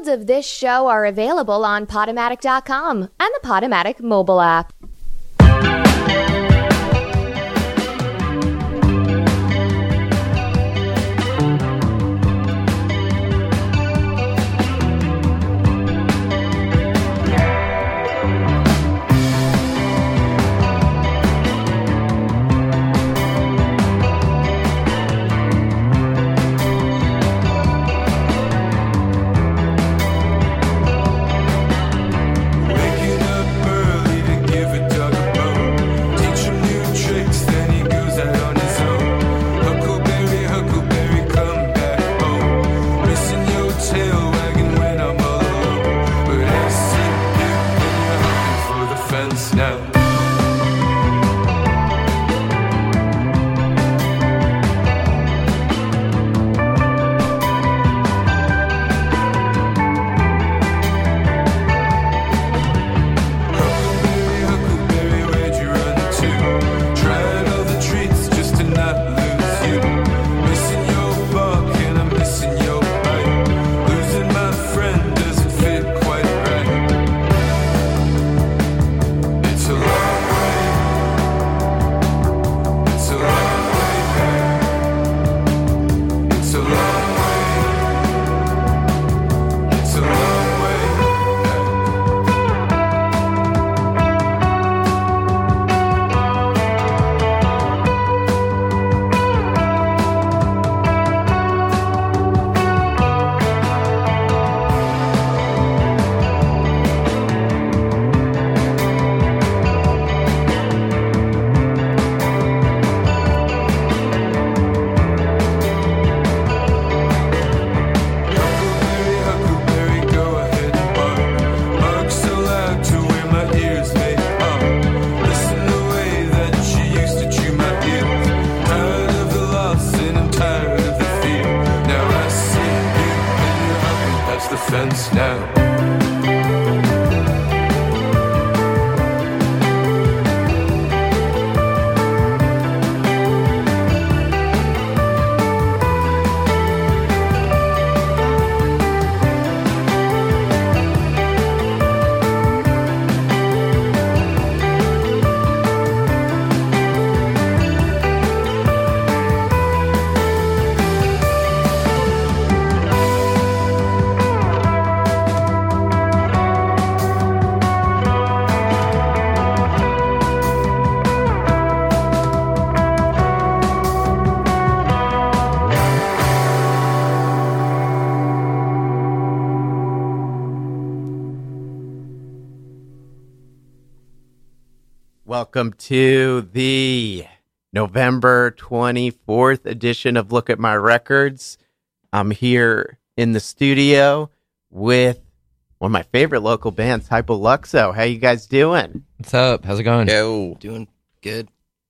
Episodes of this show are available on Podomatic.com and the Podomatic mobile app. Welcome to the November 24th edition of Look at My Records. I'm here in the studio with one of my favorite local bands, Hypoluxo. How you guys doing? What's up? How's it going? Yo. Doing good.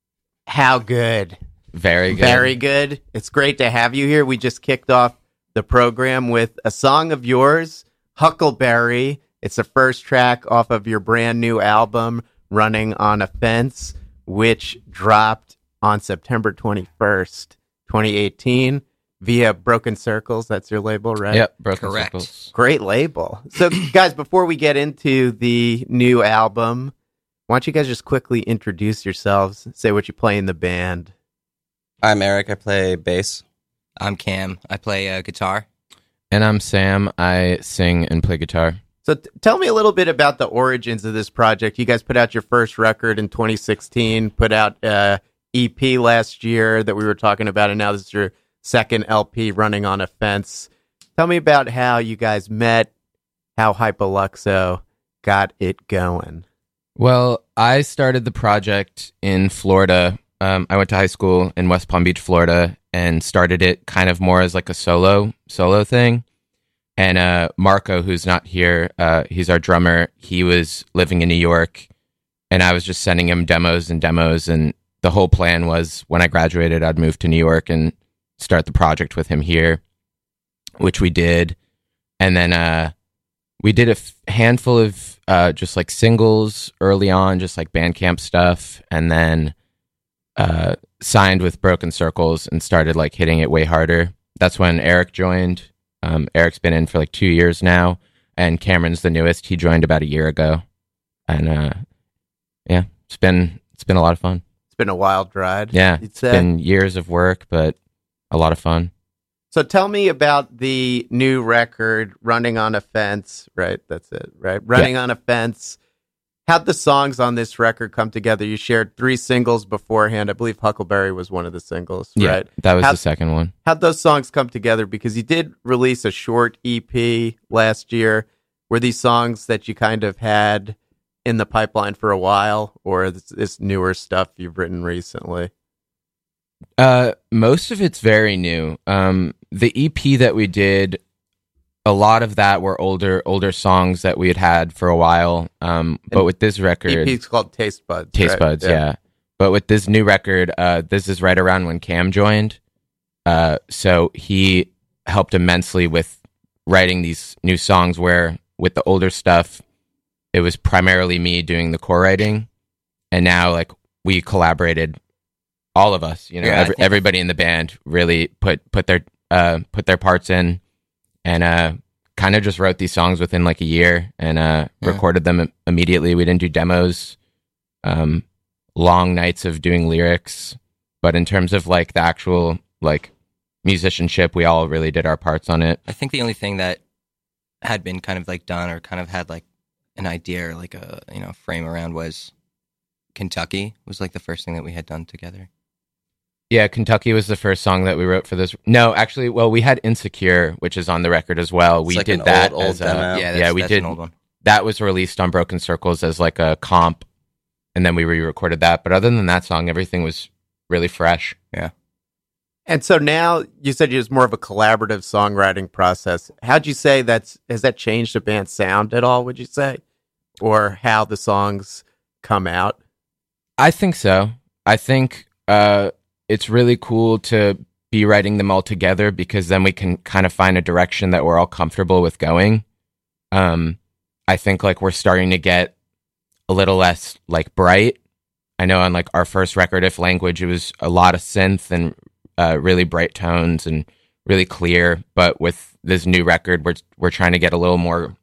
How good? Very good. Very good. It's great to have you here. We just kicked off the program with a song of yours, Huckleberry. It's the first track off of your brand new album, Running on a Fence, which dropped on September 21st, 2018 via Broken Circles. That's your label, right? Yep, Broken Correct. Circles. Great label. So, guys, before we get into the new album, why don't you guys just quickly introduce yourselves, say what you play in the band. I'm Eric. I play bass. I'm Cam. I play guitar. And I'm Sam. I sing and play guitar. So tell me a little bit about the origins of this project. You guys put out your first record in 2016, put out EP last year that we were talking about, and now this is your second LP, Running on a Fence. Tell me about how you guys met, how Hypoluxo got it going. Well, I started the project in Florida. I went to high school in West Palm Beach, Florida, and started it kind of more as like a solo thing. And Marco, who's not here, he's our drummer. He was living in New York, and I was just sending him demos. And the whole plan was when I graduated, I'd move to New York and start the project with him here, which we did. And then we did a handful of just like singles early on, just like Bandcamp stuff, and then signed with Broken Circles and started like hitting it way harder. That's when Eric joined. Eric's been in for like 2 years now, and Cameron's the newest. He joined about a year ago, and yeah, it's been a lot of fun. It's been a wild ride. Yeah, you'd it's say. been years of work, but a lot of fun. So tell me about the new record, Running on a Fence, right? That's it, right? Running on a Fence. How'd the songs on this record come together? You shared 3 singles beforehand. I believe Huckleberry was one of the singles, Yeah, right? that was the second one. How'd those songs come together? Because you did release a short EP last year. Were these songs that you kind of had in the pipeline for a while, or this newer stuff you've written recently? Most of it's very new. The EP that we did, a lot of that were older songs that we had for a while. But with this record, EP's called Taste Buds. Taste right? Buds, yeah. But with this new record, this is right around when Cam joined. So he helped immensely with writing these new songs, where with the older stuff, it was primarily me doing the core writing. And now, like, we collaborated, all of us, everybody in the band really put their parts in, and kind of just wrote these songs within like a year, and recorded them immediately. We didn't do demos, long nights of doing lyrics, but in terms of like the actual like musicianship, we all really did our parts on it. I think the only thing that had been kind of like done or kind of had like an idea or like a frame around was Kentucky was like the first thing that we had done together. Yeah, Kentucky was the first song that we wrote for this. No, actually, well, we had Insecure, which is on the record as well. It's we like did an that old as demo. we That's did. an old one. That was released on Broken Circles as like a comp, and then we re-recorded that. But other than that song, everything was really fresh. Yeah. And so now you said it was more of a collaborative songwriting process. How'd you say has that changed the band's sound at all, would you say? Or how the songs come out? I think so. I think it's really cool to be writing them all together, because then we can kind of find a direction that we're all comfortable with going. I think like we're starting to get a little less like bright. I know on like our first record, If Language, it was a lot of synth and really bright tones and really clear. But with this new record, we're trying to get a little more,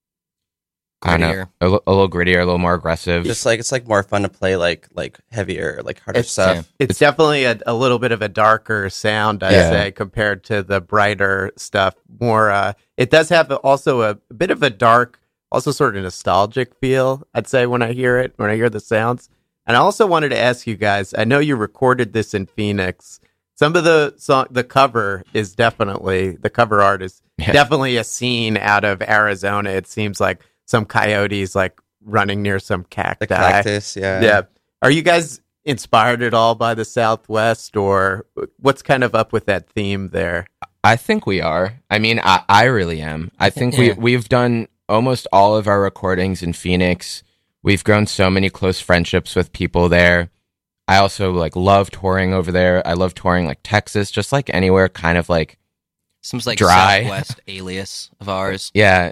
I don't know, a little grittier, a little more aggressive. Just like it's like more fun to play like heavier, like harder stuff. It's definitely a little bit of a darker sound, I'd say, compared to the brighter stuff. More, it does have also a bit of a dark, also sort of nostalgic feel, I'd say, when I hear the sounds. And I also wanted to ask you guys, I know you recorded this in Phoenix. Some of the cover is definitely, the cover art is definitely a scene out of Arizona. It seems like some coyotes like running near some cacti. The cactus, yeah. Yeah. Are you guys inspired at all by the Southwest, or what's kind of up with that theme there? I think we are. I mean, I really am. I think we've done almost all of our recordings in Phoenix. We've grown so many close friendships with people there. I also like love touring over there. I love touring like Texas, just like anywhere kind of like Seems like dry. Southwest alias of ours. Yeah,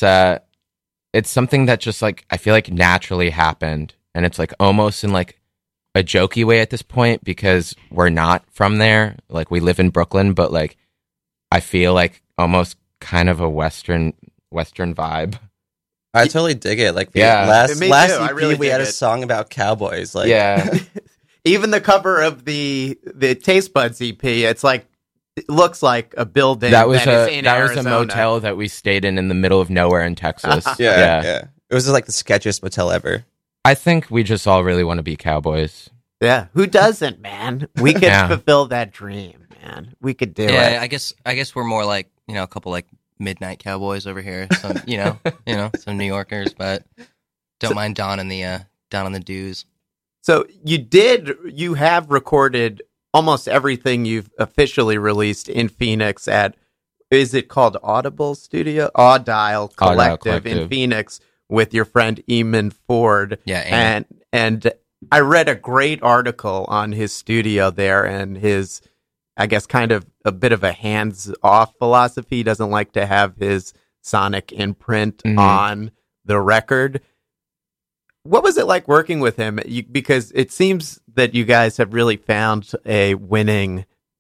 it's something that just like I feel like naturally happened, and it's like almost in like a jokey way at this point, because we're not from there. Like we live in Brooklyn, but like I feel like almost kind of a western vibe. I totally dig it. Like last Me EP, too. I really we dig had a it. song about cowboys. Like, Yeah. Even the cover of the Taste Buds EP, it's like it looks like a building that was is in a Arizona. motel that we stayed in the middle of nowhere in Texas. yeah. It was like the sketchiest motel ever. I think we just all really want to be cowboys. Yeah, who doesn't, man? We could fulfill that dream, man. We could do it. Yeah, I guess we're more like a couple like midnight cowboys over here. Some some New Yorkers, but don't mind down on the dues. So you have recorded almost everything you've officially released in Phoenix at, is it called Audible Studio? Audible Collective in Phoenix with your friend Eamon Ford. Yeah, and I read a great article on his studio there and his, I guess, kind of a bit of a hands-off philosophy. He doesn't like to have his sonic imprint on the record. What was it like working with him? Because it seems that you guys have really found a winning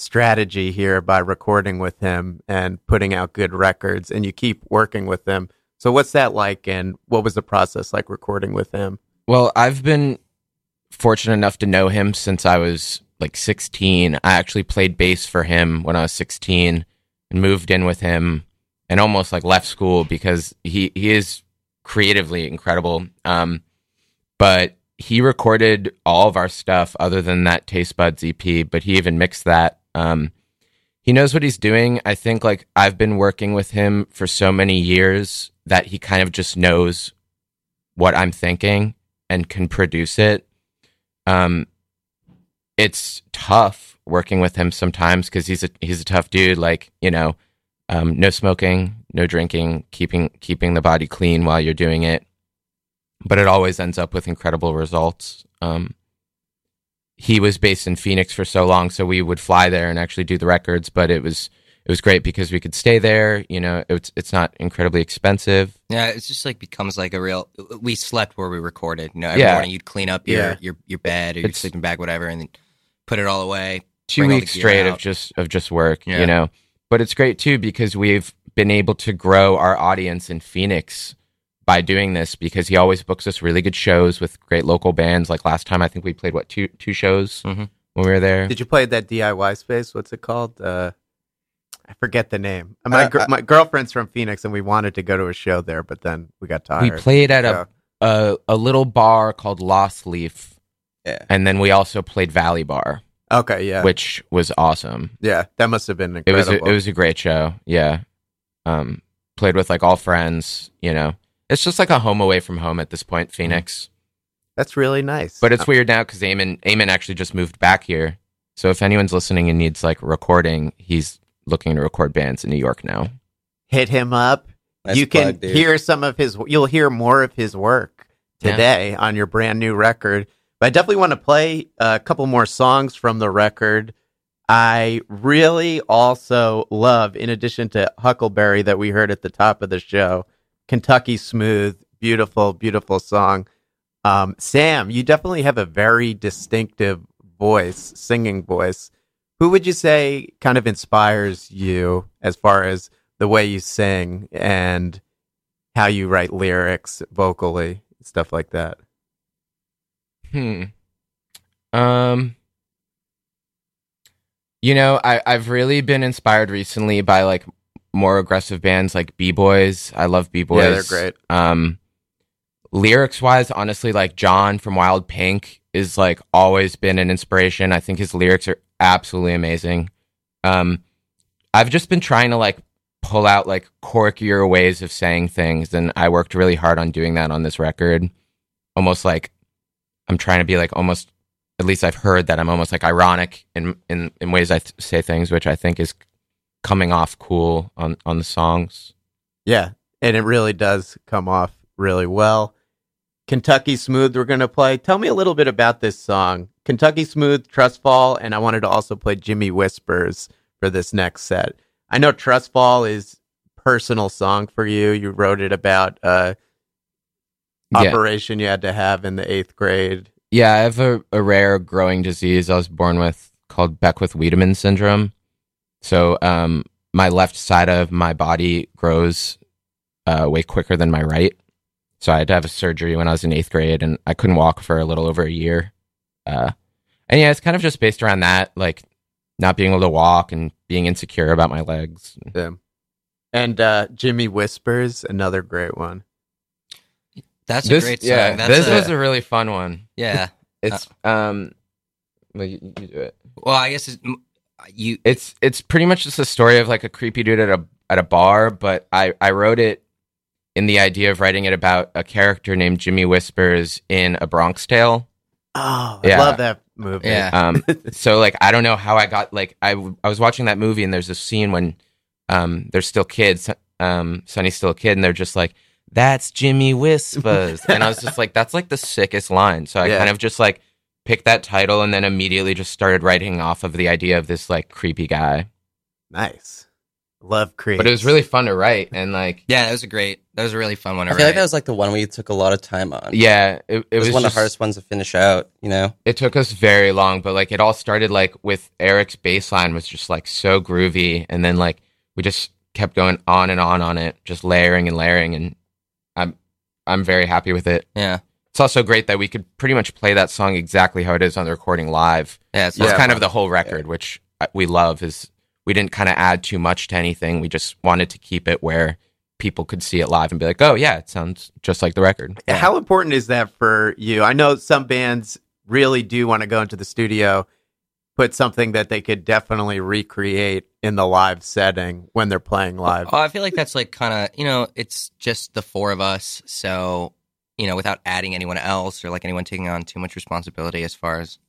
strategy here by recording with him and putting out good records, and you keep working with him. So what's that like, and what was the process like recording with him? Well, I've been fortunate enough to know him since I was like 16. I actually played bass for him when I was 16 and moved in with him and almost like left school because he is creatively incredible. But he recorded all of our stuff other than that Taste Buds EP, but he even mixed that. He knows what he's doing. I think like I've been working with him for so many years that he kind of just knows what I'm thinking and can produce it. It's tough working with him sometimes because he's a tough dude. Like, no smoking, no drinking, keeping the body clean while you're doing it. But it always ends up with incredible results. He was based in Phoenix for so long, so we would fly there and actually do the records. But it was great because we could stay there. It's not incredibly expensive. Yeah, it's just like becomes like a real. We slept where we recorded. Every morning you'd clean up your bed or your sleeping bag, whatever, and then put it all away. 2 weeks straight of just work. But it's great too because we've been able to grow our audience in Phoenix by doing this because he always books us really good shows with great local bands. Like last time, I think we played two shows when we were there. Did you play at that DIY space? What's it called? I forget the name. My girlfriend's from Phoenix, and we wanted to go to a show there, but then we got tired. We played at a little bar called Lost Leaf, and then we also played Valley Bar. Okay, yeah, which was awesome. Yeah, that must have been incredible. It was a great show. Yeah, played with like all friends. It's just like a home away from home at this point, Phoenix. That's really nice. But it's weird now because Eamon actually just moved back here. So if anyone's listening and needs like recording, he's looking to record bands in New York now. Hit him up. Nice you plug, can dude. hear you'll hear more of his work today on your brand new record. But I definitely want to play a couple more songs from the record. I really also love, in addition to Huckleberry that we heard at the top of the show, Kentucky Smooth, beautiful, beautiful song. Sam, you definitely have a very distinctive voice, singing voice. Who would you say kind of inspires you as far as the way you sing and how you write lyrics vocally, stuff like that? I've really been inspired recently by like more aggressive bands like B-Boys. I love B-Boys. Yeah, they're great. Lyrics wise, honestly, like John from Wild Pink is like always been an inspiration. I think his lyrics are absolutely amazing. I've just been trying to like pull out like quirkier ways of saying things, and I worked really hard on doing that on this record. Almost like I'm trying to be like almost, at least I've heard that I'm almost like ironic in ways I say things, which I think is coming off cool on the songs. Yeah, and it really does come off really well. Kentucky Smooth we're going to play. Tell me a little bit about this song. Kentucky Smooth, Trust Fall, and I wanted to also play Jimmy Whispers for this next set. I know Trust Fall is a personal song for you. You wrote it about operation you had to have in the 8th grade. Yeah, I have a rare growing disease I was born with called Beckwith-Wiedemann syndrome. So my left side of my body grows way quicker than my right. So I had to have a surgery when I was in 8th grade, and I couldn't walk for a little over a year. And yeah, it's kind of just based around that, like not being able to walk and being insecure about my legs. Yeah. And Jimmy Whispers, another great one. That's a great song. Yeah, That's this was a really fun one. Yeah. It's well, you do it. Well, I guess It's pretty much just a story of like a creepy dude at a bar, but I wrote it in the idea of writing it about a character named Jimmy Whispers in A Bronx Tale. Oh, Yeah. I love that movie. Yeah. So like I don't know how I got like I was watching that movie, and there's a scene when they're still kids, Sonny's still a kid, and they're just like, "That's Jimmy Whispers," and I was just like, "That's like the sickest line." So I kind of just like picked that title, and then immediately just started writing off of the idea of this like creepy guy. Nice. Love Creeps. But it was really fun to write, and like, Yeah, that was a really fun one to I feel like write. that was like the one we took a lot of time on. yeah, it It was one of the just- hardest ones to finish out, you know? It took us very long, but like it all started like with Eric's bass line was just like so groovy, and then like we just kept going on and on it, just layering and layering, and I'm very happy with it. Yeah. It's also great that we could pretty much play that song exactly how it is on the recording live. Yeah, it's That's Yeah. kind of the whole record, which we love. Is we didn't kind of add too much to anything. We just wanted to keep it where people could see it live and be like, "Oh yeah, it sounds just like the record." How important is that for you? I know some bands really do want to go into the studio, put something that they could definitely recreate in the live setting when they're playing live. Oh, I feel like that's like kind of, it's just the four of us. So, without adding anyone else or like anyone taking on too much responsibility as far as,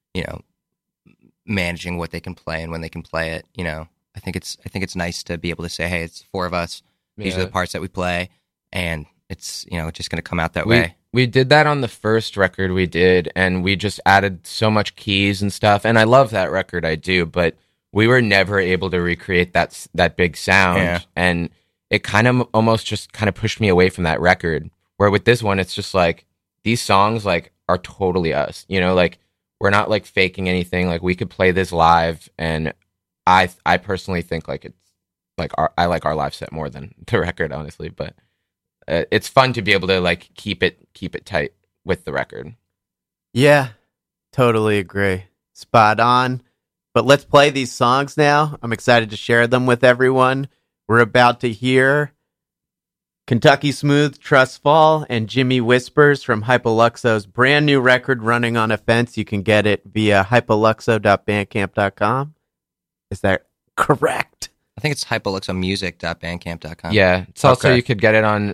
managing what they can play and when they can play it. I think it's nice to be able to say, hey, it's the four of us. These are the parts that we play, and it's just going to come out that way. We did that on the first record we did, and we just added so much keys and stuff. And I love that record, I do, but we were never able to recreate that big sound. Yeah. And it kind of almost just kind of pushed me away from that record. Where with this one, it's just like these songs like are totally us. Like we're not like faking anything. Like we could play this live, and I personally think like it's like I like our live set more than the record, honestly. But it's fun to be able to like keep it tight with the record. Yeah, totally agree. Spot on. But let's play these songs now. I'm excited to share them with everyone. We're about to hear Kentucky Smooth, Trust Fall, and Jimmy Whispers from Hypoluxo's brand new record, Running on a Fence. You can get it via hypoluxo.bandcamp.com. Is that correct? I think it's hypoluxomusic.bandcamp.com. Yeah, it's also Okay. you could get it on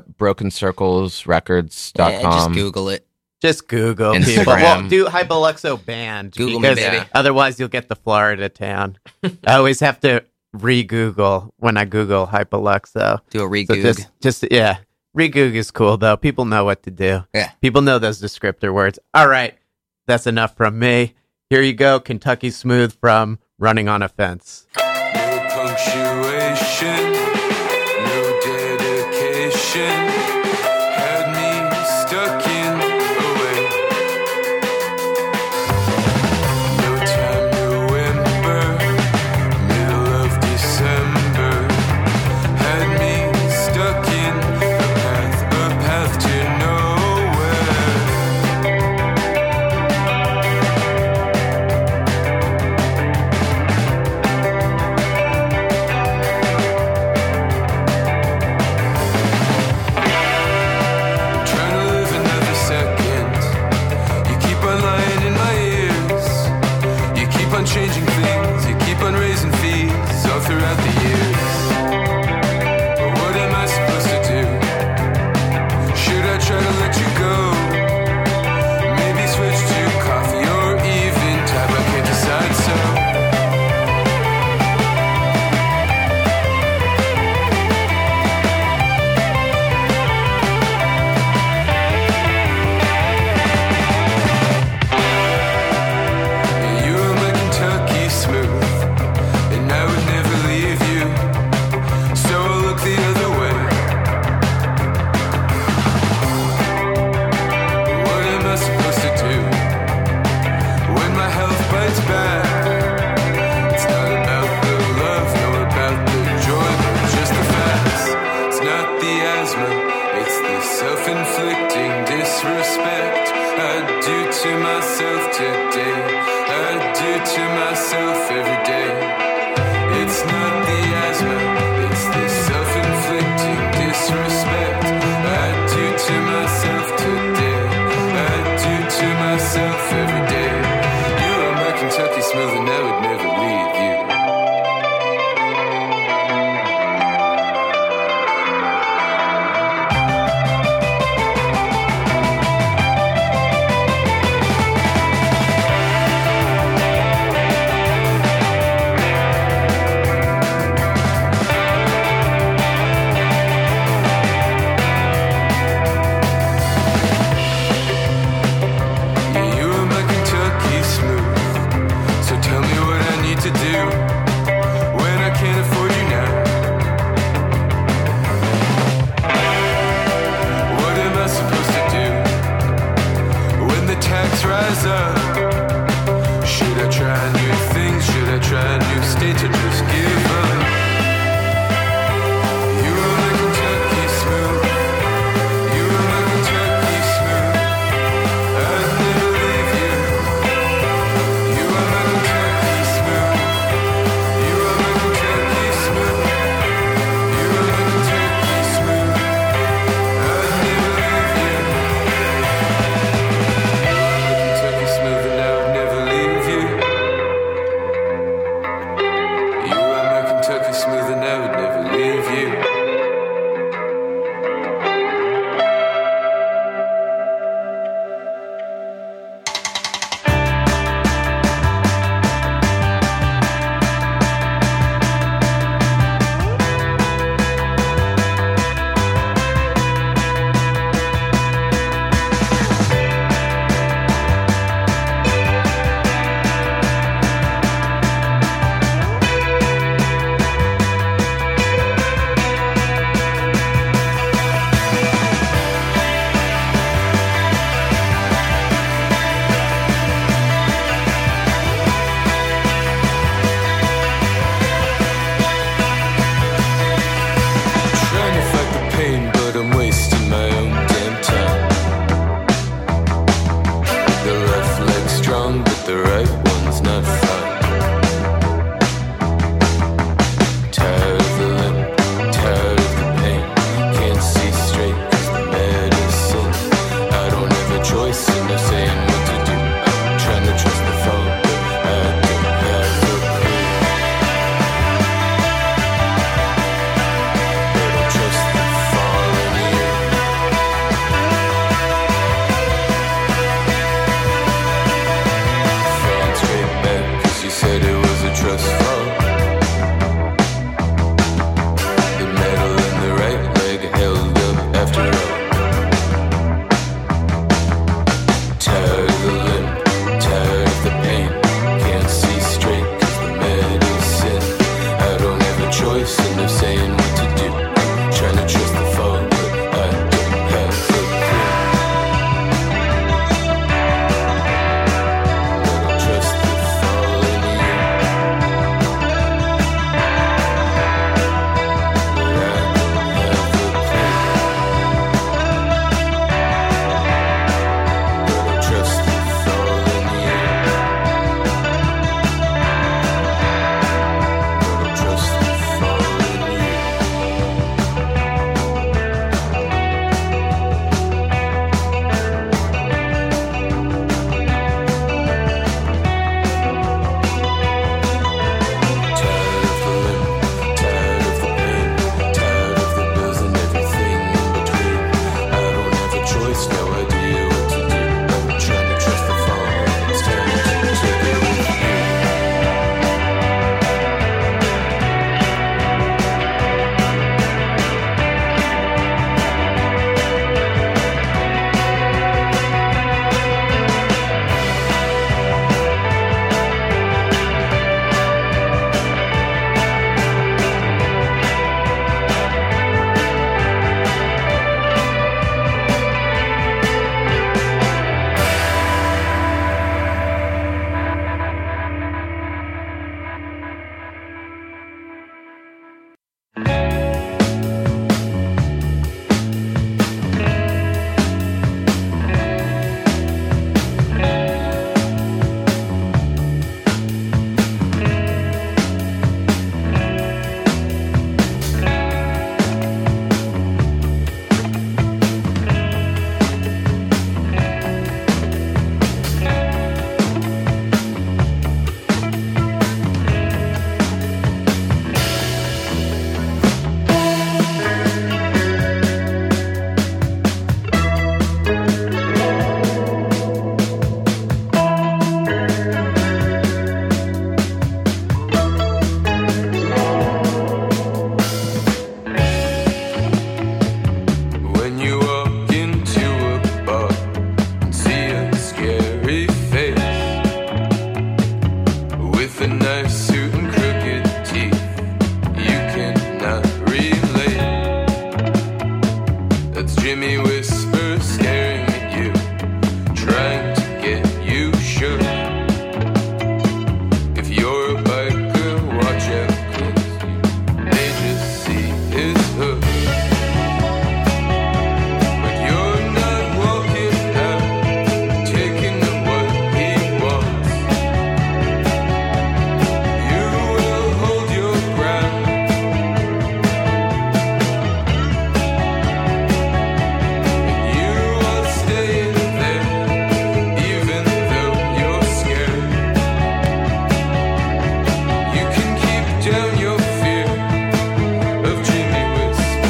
brokencirclesrecords.com. Yeah, just Google it. Just Google Instagram. people. Well, do Hypoluxo Band. Google me, because baby. Otherwise, you'll get the Florida town. I always have to re-Google when I Google Hypoluxo. Do a So re-goog. just re-goog is cool though. People know what to do. Yeah. People know those descriptor words. All right, that's enough from me. Here you go, Kentucky Smooth from Running on a Fence. No punctuation, no dedication, had me stuck in a way. No time, November, middle of December, had me stuck in a path to nowhere. Trying to live another second. You keep on lying in my ears. You keep on changing things. You keep on raising fees all throughout the years. But what am I supposed to do? Should I try to let you go? Maybe switch to coffee or even type. I can't decide so. You were my Kentucky Smooth, and I would never leave you. So I'll look the other way. What am I supposed to do when my health bites back? It's not about the love, nor about the joy, but just the facts. It's not the asthma, it's the self-inflicting disrespect I do to myself today. I do to myself every day. It's not the asthma, it's the self-inflicting disrespect I do to myself today. I do to myself every day. You are my Kentucky Smooth, and I would never leave you. Jimmy whispers, staring at you, trying to get you shook. If you're a biker, watch out, 'cause you may just see his hook. But you're not walking out, taking what he wants. You will hold your ground. You are staying there, even though you're scared. You can keep down your fear of Jimmy Whisper.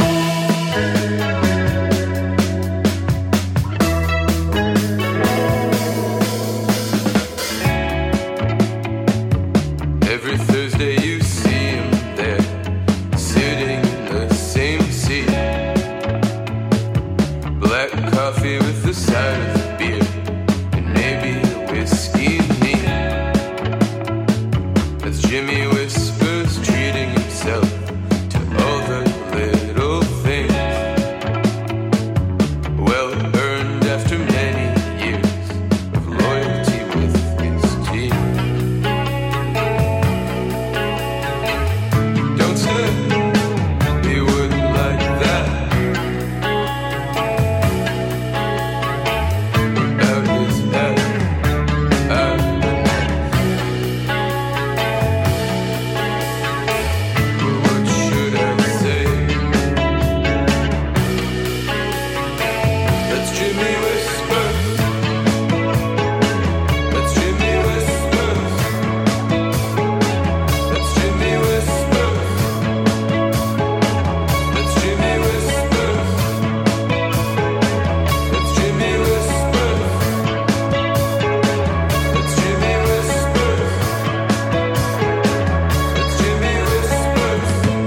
Every Thursday you see him there, sitting in the same seat. Black coffee with the side of the beer, and maybe a whiskey neat. That's Jimmy Whispers treating himself to all the little things, well earned after many years of loyalty with his team. Don't say he wouldn't like that. About his head, out the neck. But what should I say? That's Jimmy Whispers. That's Jimmy Whispers. That's Jimmy Whispers. That's Jimmy Whispers. That's Jimmy Whispers. That's Jimmy Whispers. That's Jimmy Whispers.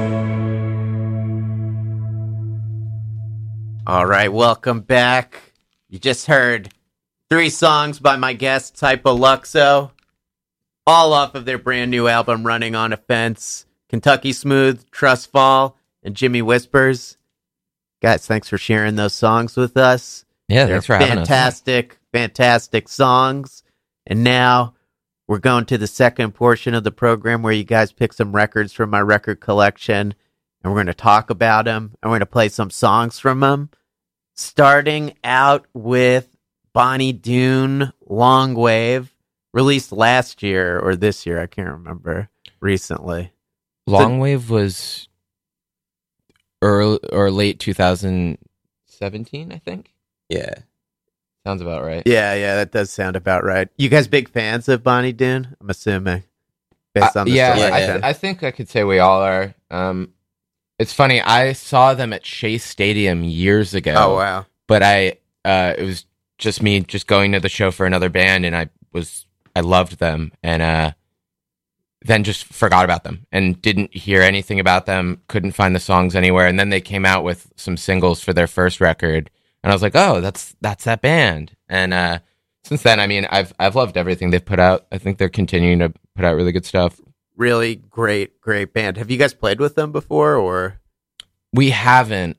All right, welcome back. You just heard 3 songs by my guests, Hypoluxo, all off of their brand new album, Running on a Fence. Kentucky Smooth, Trust Fall, and Jimmy Whispers. Guys, thanks for sharing those songs with us. Yeah, They're thanks for having us. fantastic songs. And now we're going to the second portion of the program where you guys pick some records from my record collection, and we're going to talk about them, and we're going to play some songs from them. Starting out with Bonnie Doon, Long Wave, released last year or this year, I can't remember, recently. Long Wave was early or late 2017, I think. Yeah. Sounds about right. Yeah, that does sound about right. You guys big fans of Bonnie Doon, I'm assuming, based on the yeah, selection. I think I could say we all are. It's funny. I saw them at Shea Stadium years ago. Oh, wow. But it was just me just going to the show for another band, and I loved them, and then just forgot about them and didn't hear anything about them. Couldn't find the songs anywhere, and then they came out with some singles for their first record, and I was like, oh, that's that band. And since then, I mean, I've loved everything they've put out. I think they're continuing to put out really good stuff. Really great band. Have you guys played with them before, or? We haven't.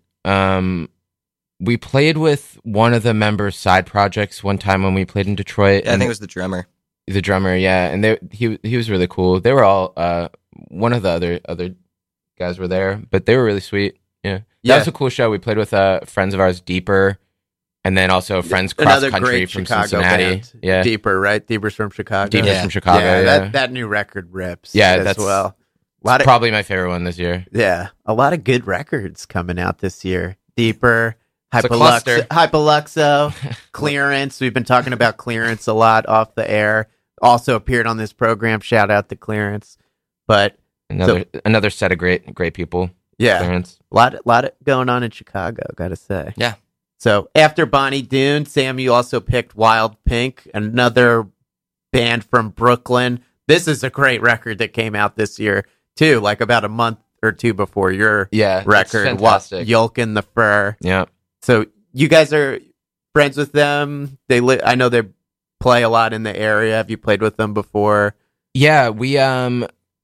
We played with one of the members' side projects one time when we played in Detroit. Yeah, I think it was the drummer. The drummer, yeah, and he was really cool. They were all one of the other guys were there, but they were really sweet. Yeah, that was a cool show. We played with friends of ours, Deeper, and then also friends cross Another country great from Chicago Cincinnati. band. Yeah, Deeper, right? Deeper's from Chicago. Deeper's from Chicago. Yeah, That new record rips. Yeah, as that's well. It's probably my favorite one this year. Yeah, a lot of good records coming out this year. Deeper, It's a cluster. Hypoluxo, Clearance. We've been talking about Clearance a lot off the air. Also appeared on this program. Shout out to Clearance. But Another set of great people. yeah, Clearance. a lot going on in Chicago, gotta say. Yeah. So after Bonnie Doon, Sam, you also picked Wild Pink, another band from Brooklyn. This is a great record that came out this year too, like about a month or two before your record. Fantastic. Yolk in the Fur. Yeah. So you guys are friends with them. I know they play a lot in the area. Have you played with them before? Yeah, we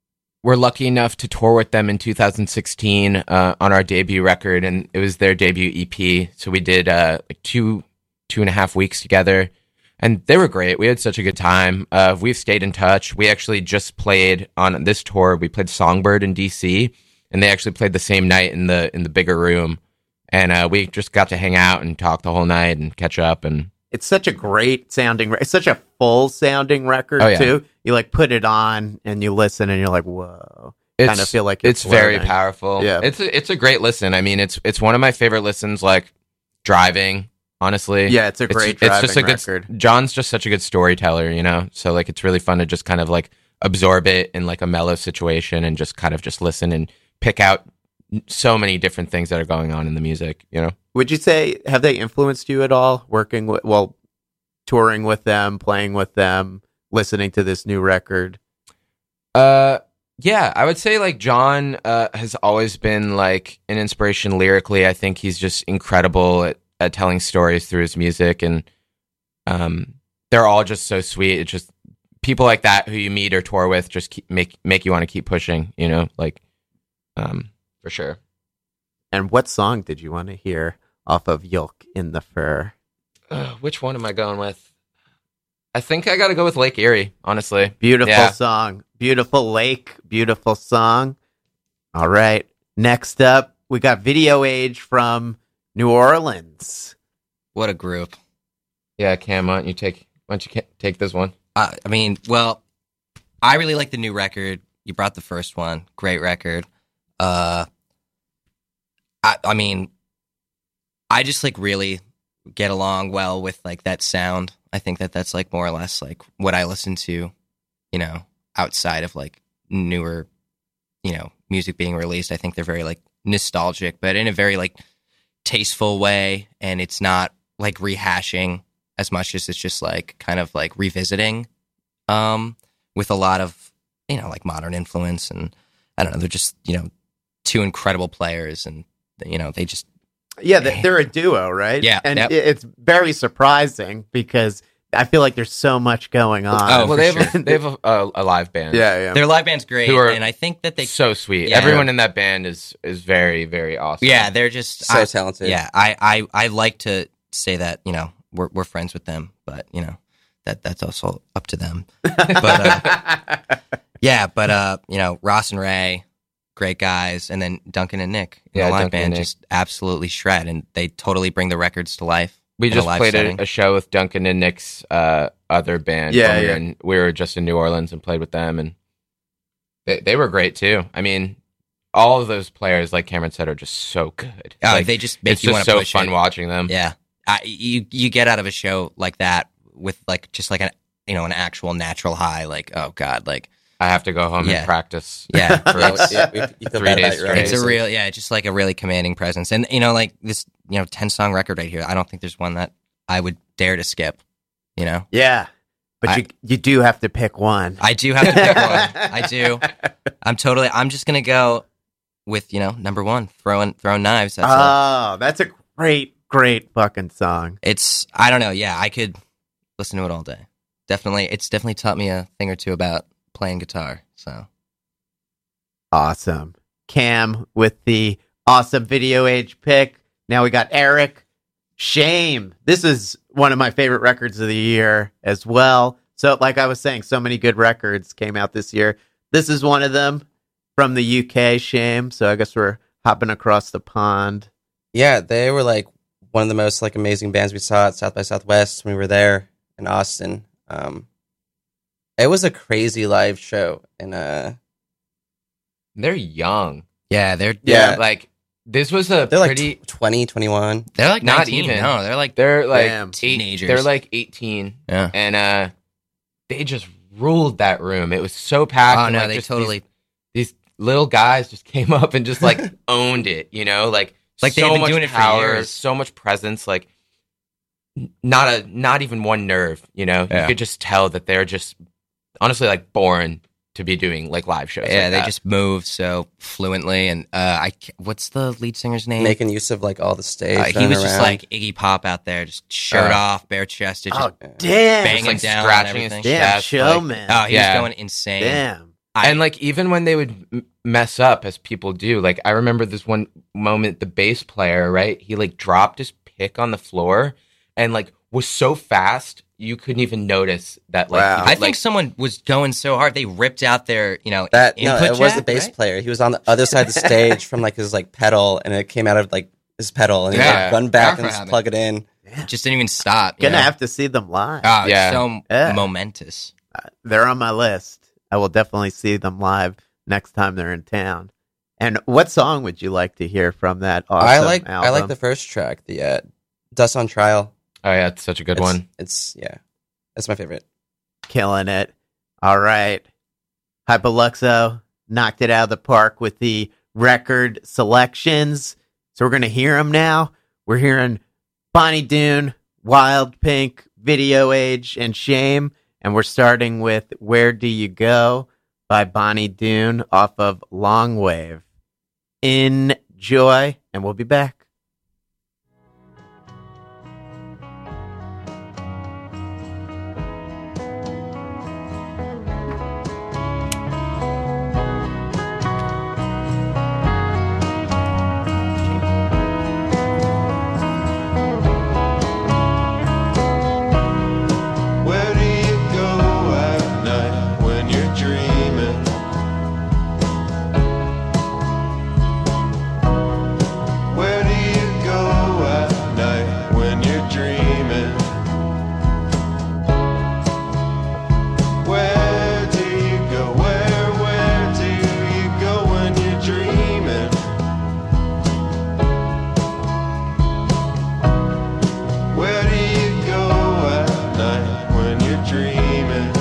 were lucky enough to tour with them in 2016 on our debut record, and it was their debut EP. So we did like 2.5 weeks together, and they were great. We had such a good time. We've stayed in touch. We actually just played on this tour. We played Songbird in DC, and they actually played the same night in the bigger room. And we just got to hang out and talk the whole night and catch up. And It's such a great sounding. It's such a full sounding record Oh, yeah. too. You like put it on and you listen and you're like, whoa. Kind of feel like you're it's very floating. powerful. Yeah. It's a great listen. I mean, it's one of my favorite listens. Like driving, honestly. Yeah, it's a great driving record. John's just such a good storyteller, you know. So like, it's really fun to just kind of like absorb it in like a mellow situation and just kind of just listen and pick out so many different things that are going on in the music, you know. Would you say, have they influenced you at all touring with them, playing with them, listening to this new record? Yeah, I would say like John has always been like an inspiration lyrically. I think he's just incredible at telling stories through his music, and they're all just so sweet. It's just people like that who you meet or tour with just make you want to keep pushing, you know, like for sure. And what song did you want to hear off of Yolk in the Fur? Which one am I going with? I think I got to go with Lake Erie, honestly. Beautiful song. Beautiful lake. Beautiful song. All right. Next up, we got Video Age from New Orleans. What a group. Yeah, Cam, why don't you take this one? I mean, well, I really like the new record. You brought the first one. Great record. I mean, I just like really get along well with like that sound. I think that's like more or less like what I listen to, you know, outside of like newer, you know, music being released. I think they're very like nostalgic, but in a very like tasteful way. And it's not like rehashing as much as it's just like kind of like revisiting with a lot of, you know, like modern influence. And I don't know, they're just, you know, two incredible players, and, you know, they just, Yeah, they're a duo, right? Yeah, And yep. it's very surprising because I feel like there's so much going on. Oh, Well, for they have a live band. Yeah. their live band's great. Who are And I think that they, so sweet. Yeah. Everyone in that band is very, very awesome. yeah, they're just So talented. Yeah, I like to say that, you know, we're friends with them, but you know, that's also up to them. But yeah, but you know, Ross and Ray, great guys, and then Duncan and Nick, Yeah, the live Duncan and band, Nick. just absolutely shred, and they totally bring the records to life. We in a just live played setting. a show with Duncan and Nick's other band. Yeah, when we yeah. were in- we were just in New Orleans and played with them, and they were great too. I mean, all of those players, like Cameron said, are just so good. Oh, Like, they just make it's you just want to so push fun it. watching them. Yeah, you get out of a show like that with like just like an, you know, an actual natural high. Like, oh god, like I have to go home Yeah. and practice. yeah, For You feel 3 bad days about your straight. it's a music. real, yeah, just like a really commanding presence. And you know, like this, you know, 10-song record right here, I don't think there's one that I would dare to skip. You know, Yeah. But you do have to pick one. I do have to pick one. I do. I'm just gonna go with, you know, number one, throwing knives. That's a great fucking song. It's, I don't know. Yeah, I could listen to it all day. Definitely, it's definitely taught me a thing or two about playing guitar. So Awesome. Cam with the awesome Video Age pick. Now we got Eric. Shame. This is one of my favorite records of the year as well. So, like I was saying, so many good records came out this year. This is one of them from the UK, Shame. So I guess we're hopping across the pond. Yeah, they were like one of the most like amazing bands we saw at South by Southwest when we were there in Austin. It was a crazy live show, and They're young. yeah, they're Like this was a they're like pretty. 20, 21. they're like Not 19. even. No, they're like They're like Damn. Teenagers. They're like 18, yeah. and they just ruled that room. It was so packed. Oh and, no, like, they just totally these little guys just came up and just like owned it. You know, like Like, they've so been much doing it for power, years. so much presence. Like not even one nerve. You know, Yeah. you could just tell that they're just honestly like born to be doing like live shows. yeah, like they that. just move so fluently. And what's the lead singer's name? Making use of like all the stage. He running was just around. like Iggy Pop out there, just shirt off, bare chested. Just, Oh, damn. banging like down on scratching his everything. Damn, chest, showman. oh, he Yeah. was going insane. Damn. And like even when they would mess up, as people do, like I remember this one moment, the bass player, right? He like dropped his pick on the floor and like was so fast you couldn't even notice that. Like Wow. I think someone was going so hard they ripped out their input it was jack, the bass right? player. He was on the other side of the stage from like his like pedal, and it came out of like his pedal, and he Yeah. like run back and Powerful just habit. plug it in. It just didn't even stop. Gonna have to see them live. Oh, Yeah. it's so Yeah. momentous. They're on my list. I will definitely see them live next time they're in town. And what song would you like to hear from that awesome I like album? the first track, the Dust on Trial. Oh yeah, it's such a good one. It's that's my favorite. Killing it. All right. Hypoluxo knocked it out of the park with the record selections. So we're going to hear them now. We're hearing Bonnie Doon, Wild Pink, Video Age, and Shame. And we're starting with Where Do You Go by Bonnie Doon off of Long Wave. Enjoy, and we'll be back. Where do you go at night when you're dreaming? Where do you go at night when you're dreaming? Where do you go? Where do you go when you're dreaming? Where do you go at night when you're dreaming?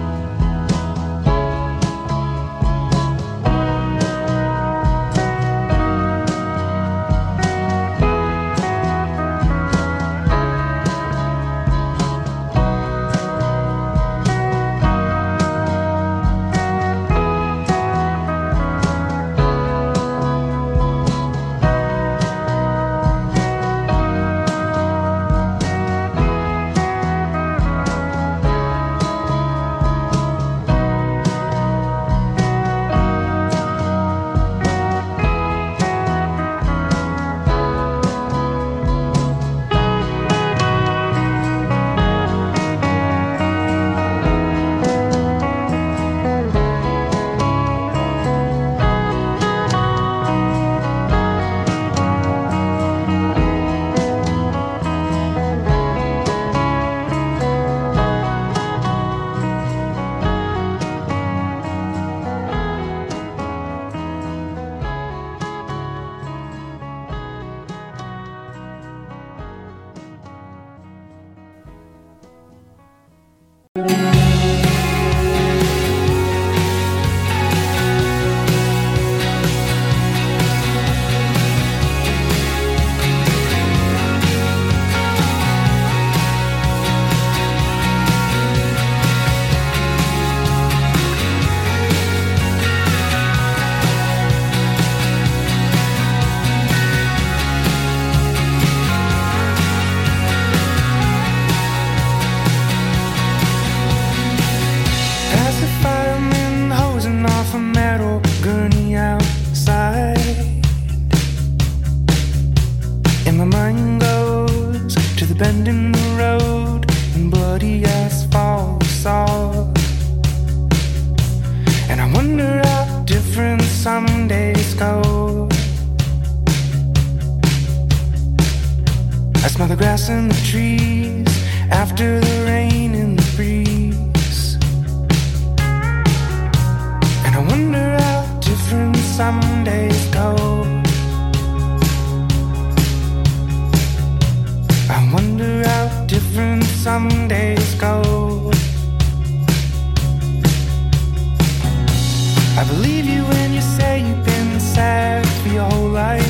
As a fireman hosing off a metal gurney outside, and my mind goes to the bend in the road and bloody asphalt saw. And I wonder how different some days go. I smell the grass and the trees after the rain and the breeze. And I wonder how different some days go. I wonder how different some days go. I believe you when you say you've been sad for your whole life.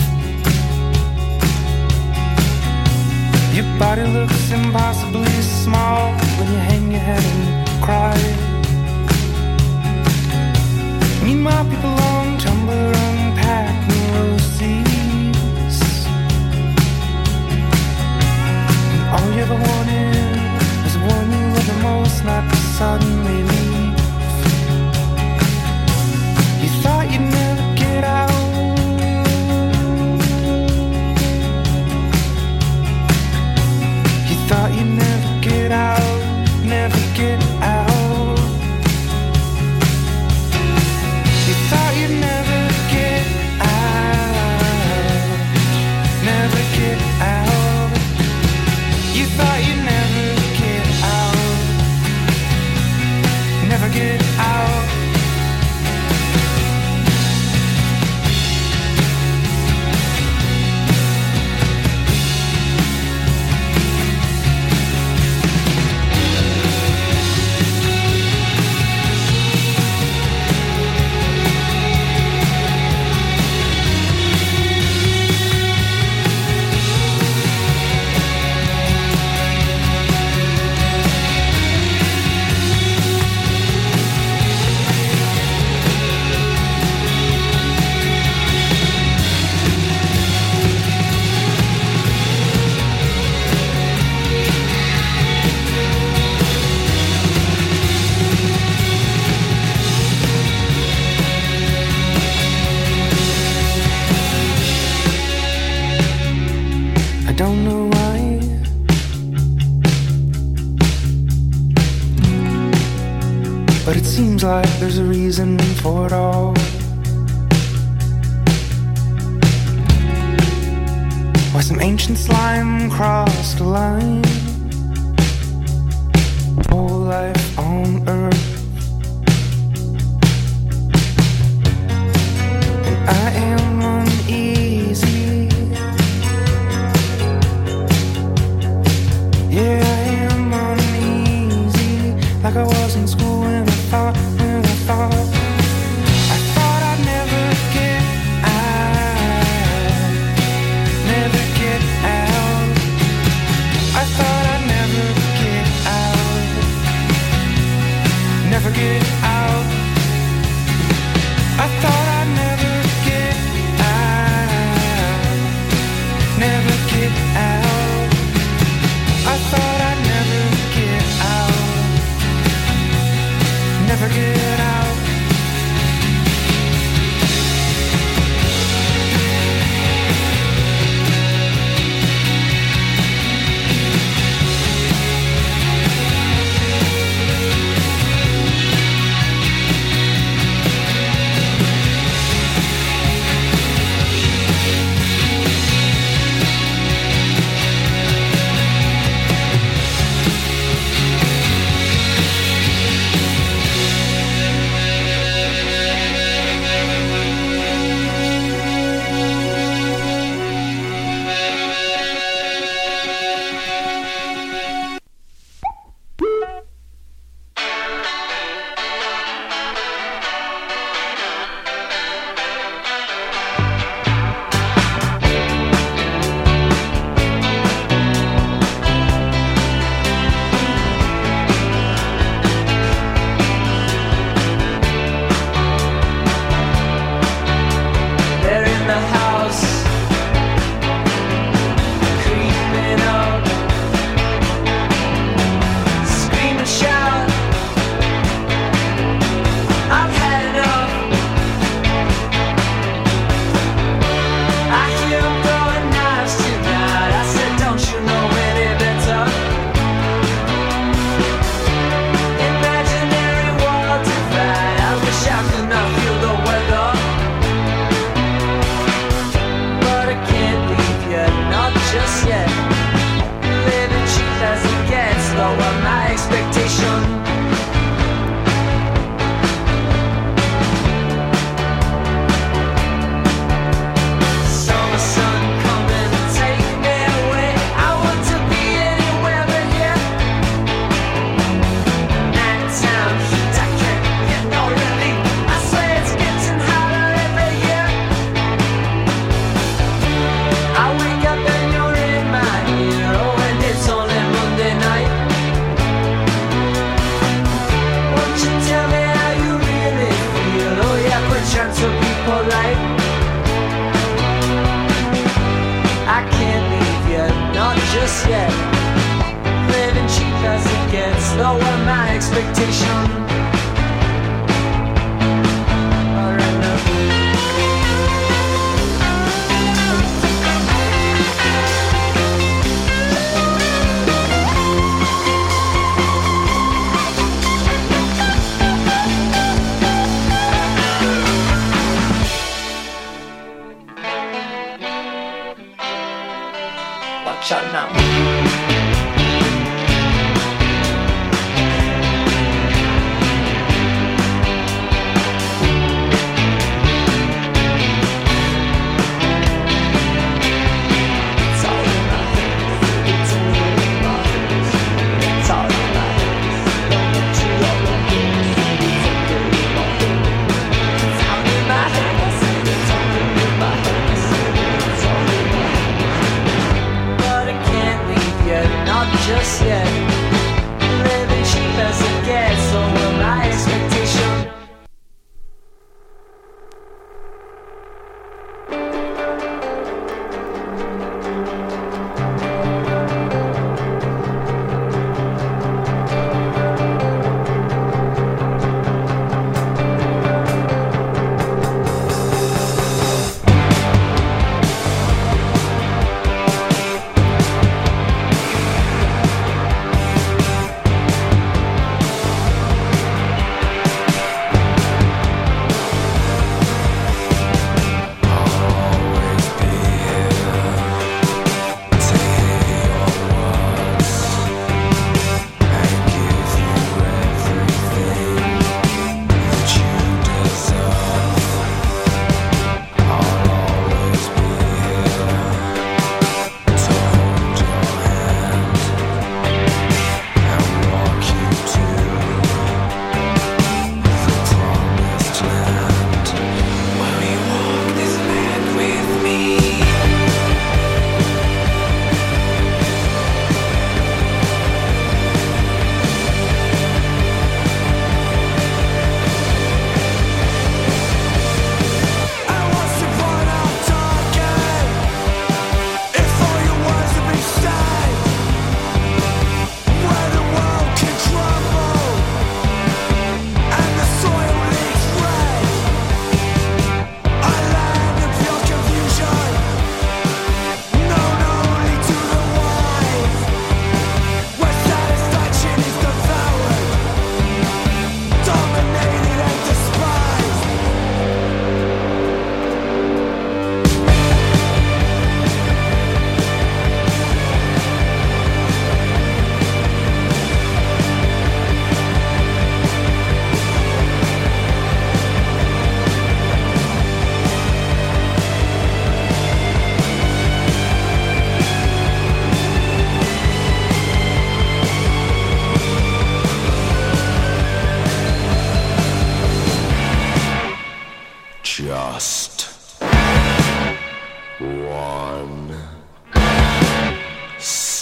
Your body looks impossibly small when you hang your head and cry. Meanwhile, people on Tumblr unpack neuroses, and all you ever wanted was the one you love the most, not to suddenly leave. don't know why. But it seems like there's a reason for it all. Why some ancient slime crossed a line. Whole life on Earth. And I am uneasy. Yeah, I am uneasy. Like I was in school when I thought I'd never get out. Never get out. I thought I'd never get out. Never get out. I thought I'd never get out. Never get out. I thought I'd never get out. Never get out.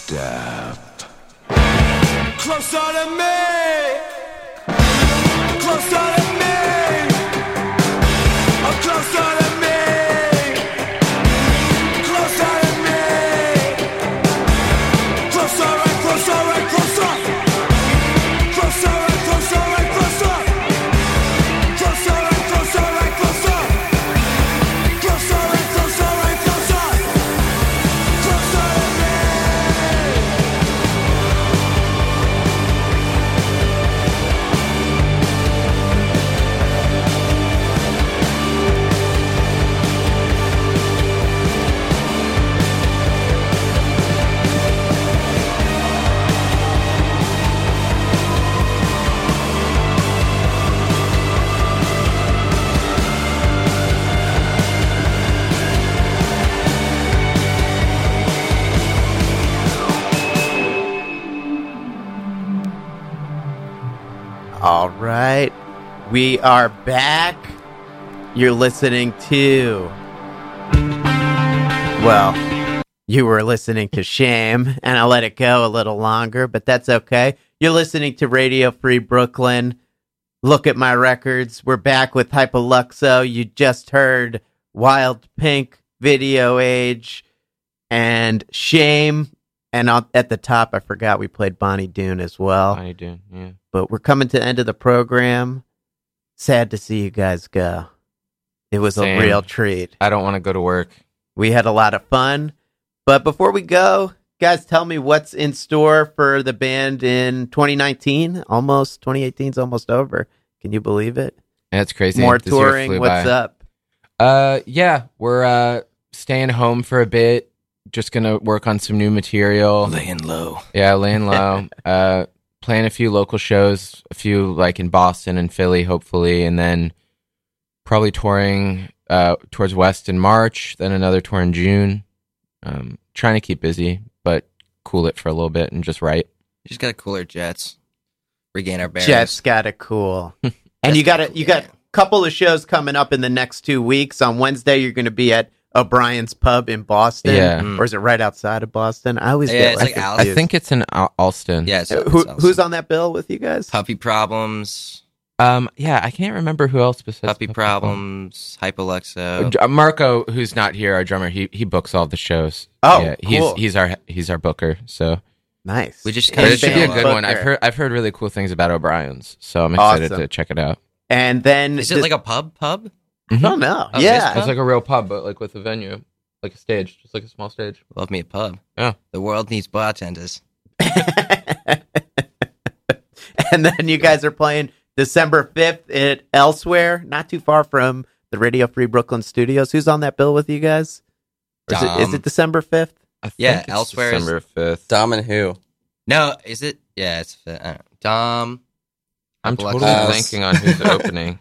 step. Closer to me. Closer to me. Oh, closer to me. Closer to me. Closer and closer and closer. Closer and closer and closer. Closer and closer and closer. Closer and closer and closer. Closer to me. All right. We are back. You're listening to... Well, you were listening to Shame, and I let it go a little longer, but that's okay. You're listening to Radio Free Brooklyn. Look at my records. We're back with Hypoluxo. You just heard Wild Pink, Video Age, and Shame. And at the top, I forgot we played Bonnie Doon as well. Bonnie Doon, yeah. But we're coming to the end of the program. Sad to see you guys go. It was Same. a real treat. I don't want to go to work. We had a lot of fun. But before we go, guys, tell me what's in store for the band in 2019. 2018's almost over. Can you believe it? And it's crazy. More This year touring. flew What's by. up? Yeah, we're staying home for a bit. Just gonna work on some new material. Laying low. Yeah, laying low. Playing a few local shows, a few like in Boston and Philly, hopefully, and then probably touring towards West in March, then another tour in June. Trying to keep busy, but cool it for a little bit and just write. You just got to cooler Jets. Regain our bearings. Jets got it cool. And you got a couple of shows coming up in the next 2 weeks. On Wednesday, you're going to be at O'Brien's Pub in Boston. Yeah. Or is it right outside of Boston? I always Yeah, get it's like Al- I confused. think it's in Alston. Yeah, so Who's on that bill with you guys? Puppy Problems, Yeah, I can't remember who else besides Puppy Problems, Hypoluxo. Marco, who's not here, our drummer, he books all the shows. Oh, yeah, cool. he's our booker. So Nice. We just but kinda it should be a show good up. one. I've heard really cool things about O'Brien's, so I'm excited Awesome. to check it out. And then Is it like a pub? I don't know. Oh, yeah. It's like a real pub, but like with a venue, like a stage, just like a small stage. Love me a pub. Yeah. The world needs bartenders. And then you guys are playing December 5th at Elsewhere, not too far from the Radio Free Brooklyn studios. Who's on that bill with you guys? Or is Dom. it December 5th? I think Yeah, it's Elsewhere is- December 5th. Dom and who? No, is it? Yeah, it's Dom. I'm Hypoluxo. totally blanking on who's opening.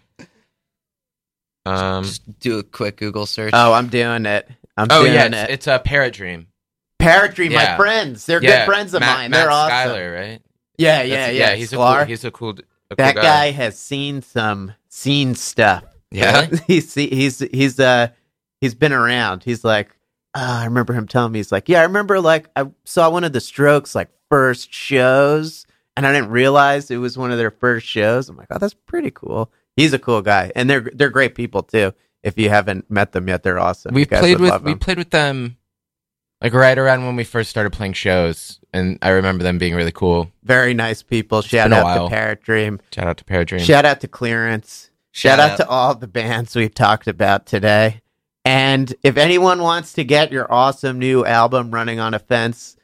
Just do a quick Google search. Oh, I'm doing it. Oh yeah, it's a Parrot Dream. Parrot Dream, my Yeah. friends. They're Yeah, good friends of Matt, mine. Matt They're awesome. Schuyler, right? Yeah. He's Sklar. a cool That guy. guy has seen some stuff. Yeah. he's been around. He's like, I remember him telling me, he's like, yeah, I remember like I saw one of the Strokes like first shows, and I didn't realize it was one of their first shows. I'm like, oh, that's pretty cool. He's a cool guy, and they're great people too. If you haven't met them yet, they're awesome. We You guys played would love with them. them like right around when we first started playing shows, and I remember them being really cool. Very nice people. Shout been a out while. to Parrot Dream. Shout out to Parrot Dream. Shout out to Clearance. Shout out to all the bands we've talked about today. And if anyone wants to get your awesome new album, Running on a Fence,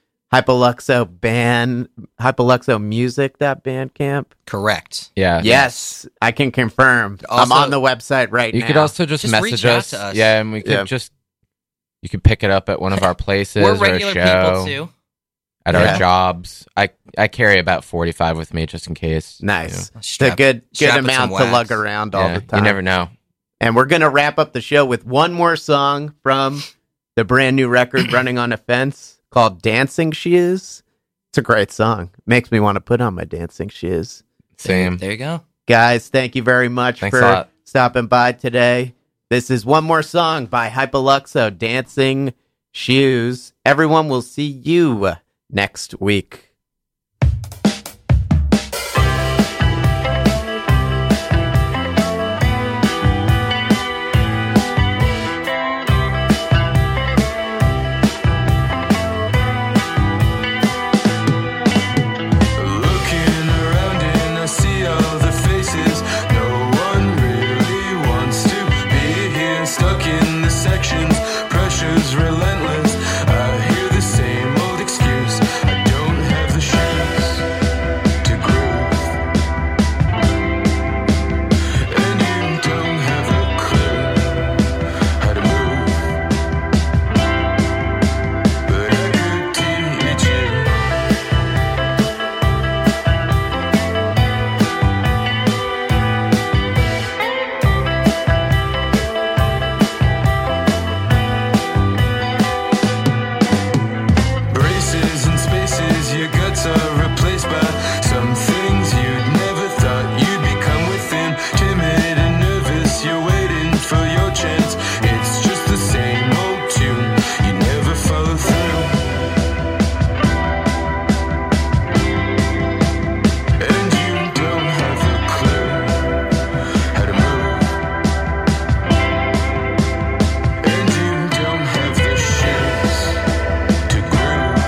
Hypoluxo Music.bandcamp. Correct. Yeah. Yes, I can confirm. I'm Also- on the website right You now. could also just Just message reach out us. to us. Yeah, and we could Yeah. you could pick it up at one of our places We're or a regular show people too. at Yeah. our jobs. I carry about 45 with me just in case. Nice. It's a Strap- good strap with amount some to wax. lug around all Yeah, the time. you never know. And we're going to wrap up the show with one more song from the brand new record, Running on a Fence, called Dancing Shoes. It's a great song. Makes me want to put on my dancing shoes. Same. There you go. Guys, thank you very much Thanks a for lot. stopping by today. This is one more song by Hypoluxo, Dancing Shoes. Everyone will see you next week. Pressure's relentless. I hear the same old excuse. I don't have the shoes to groove, and you don't have a clue how to move. But I could teach you. Braces and spaces, your guts are replaced by some things you'd never thought you'd become within. Timid and nervous, you're waiting for your chance. It's just the same old tune, you never follow through. And you don't have a clue how to move. And you don't have the shoes to groove.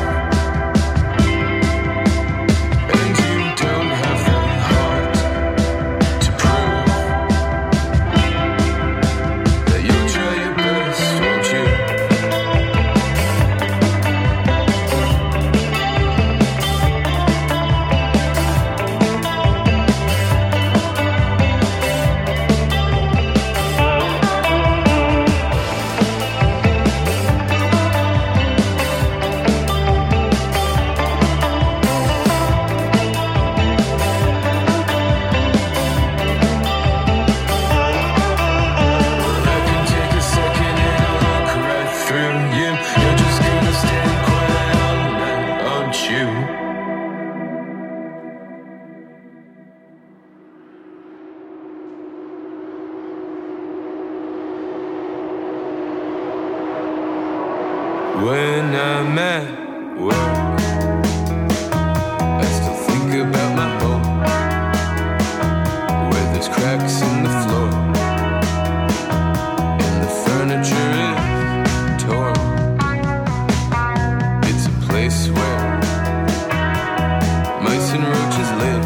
And you don't have the heart to prove that you'll try your best, won't you? I can take a second and look right through you. You're just gonna stand quiet all night, aren't you? When I'm at work, I still think about my home, where there's cracks in the floor, and the furniture is torn. It's a place where mice and roaches live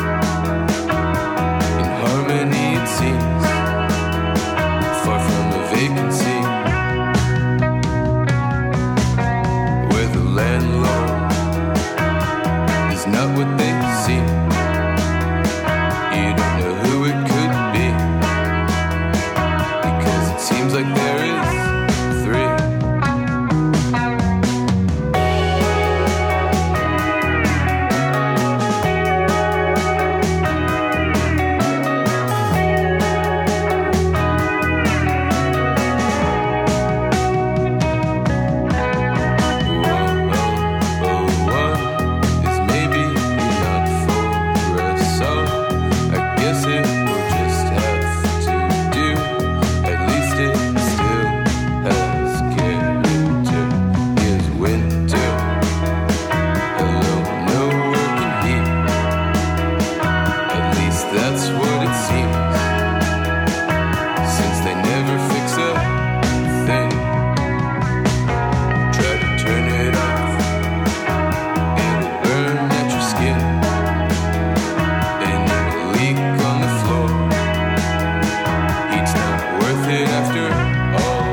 in harmony, it seems, far from a vacancy, where the landlord is not what they seem. You don't know who it could be, because it seems like there is three. One is maybe not for us all. I guess it will just have to do. At least it still has character. Here's winter. Hello, no working heat. At least that's what it seems, since they never fix a thing. Try to turn it off, it'll burn at your skin, and it'll leak on the floor. Heat's not worth it after all.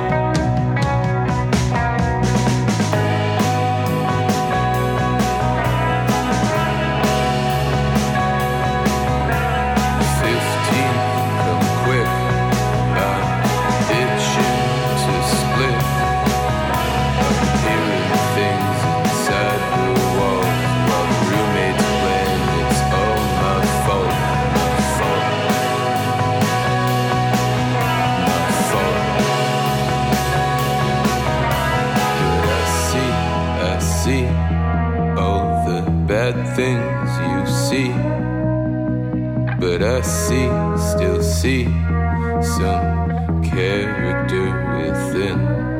15, come quick, I'm itching to split. I'm hearing things inside the walls while the roommates plan. It's all my fault, my fault, my fault. But I see all the bad things you see. But I still see some character within.